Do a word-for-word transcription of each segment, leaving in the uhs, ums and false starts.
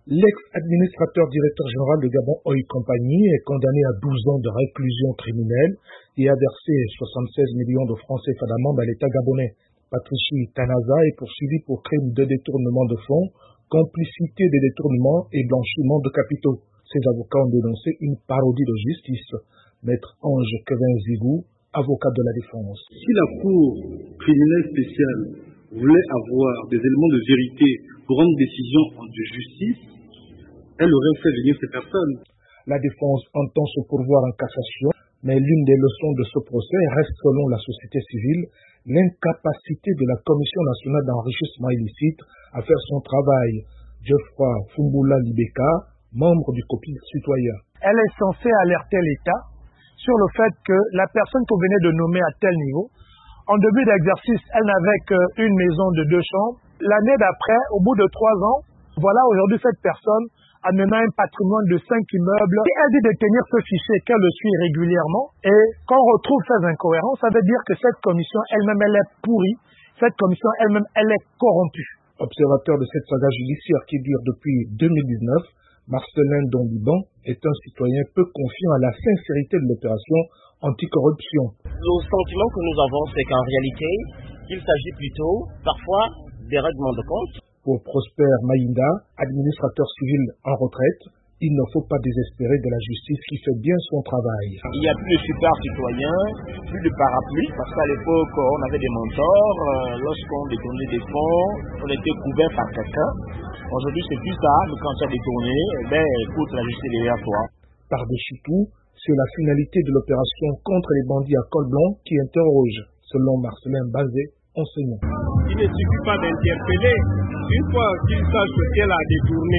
L'ex-administrateur directeur général de Gabon Oil Company est condamné à douze ans de réclusion criminelle et a versé soixante-seize millions de francs C F A d'amende à l'État gabonais. Patrici Tanaza est poursuivi pour crime de détournement de fonds, complicité des détournements et blanchiment de capitaux. Ses avocats ont dénoncé une parodie de justice. Maître Ange Kevin Zigou, avocat de la défense. Si la Cour criminelle spéciale voulait avoir des éléments de vérité pour rendre une décision de justice, elle aurait fait venir ces personnes. La défense entend se pourvoir en cassation, mais l'une des leçons de ce procès reste, selon la société civile, l'incapacité de la Commission nationale d'enrichissement illicite à faire son travail. Geoffroy Fumbula Libeka, membre du C O P I C citoyen. Elle est censée alerter l'État sur le fait que la personne qu'on venait de nommer à tel niveau, en début d'exercice, elle n'avait qu'une maison de deux chambres. L'année d'après, au bout de trois ans, voilà aujourd'hui cette personne a maintenant un patrimoine de cinq immeubles. Et elle dit de tenir ce fichier, qu'elle le suit régulièrement, et qu'on retrouve ces incohérences, ça veut dire que cette commission elle-même, elle est pourrie, cette commission elle-même, elle est corrompue. Observateur de cette saga judiciaire qui dure depuis deux mille dix-neuf, Marcelin Dondiban est un citoyen peu confiant à la sincérité de l'opération anticorruption. Le sentiment que nous avons, c'est qu'en réalité, il s'agit plutôt, parfois, des règlements de compte. Pour Prosper Maïnda, administrateur civil en retraite, il ne faut pas désespérer de la justice qui fait bien son travail. Il n'y a plus de super citoyens, plus de parapluie, parce qu'à l'époque, on avait des mentors. Euh, lorsqu'on détournait des fonds, on était couvert par quelqu'un. Aujourd'hui, c'est plus ça, mais quand tu as détourné, eh ben, écoute, la justice est derrière toi. Par-dessus tout, c'est la finalité de l'opération contre les bandits à col blanc qui interroge, selon Marcelin Bazé, enseignant. Il ne suffit pas d'interpeller. Une fois qu'il sache ce qu'elle a détourné,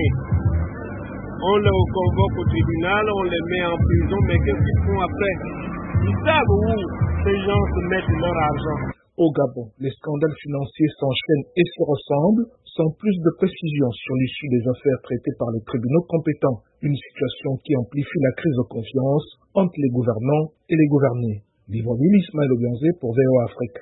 on le convoque au tribunal, on les met en prison, mais qu'est-ce qu'ils font après? Ils savent où ces gens se mettent leur argent. Au Gabon, les scandales financiers s'enchaînent et se ressemblent, sans plus de précision sur l'issue des affaires traitées par les tribunaux compétents. Une situation qui amplifie la crise de confiance entre les gouvernants et les gouvernés. Libreville, Ismaël Obianzé pour V O A Afrique.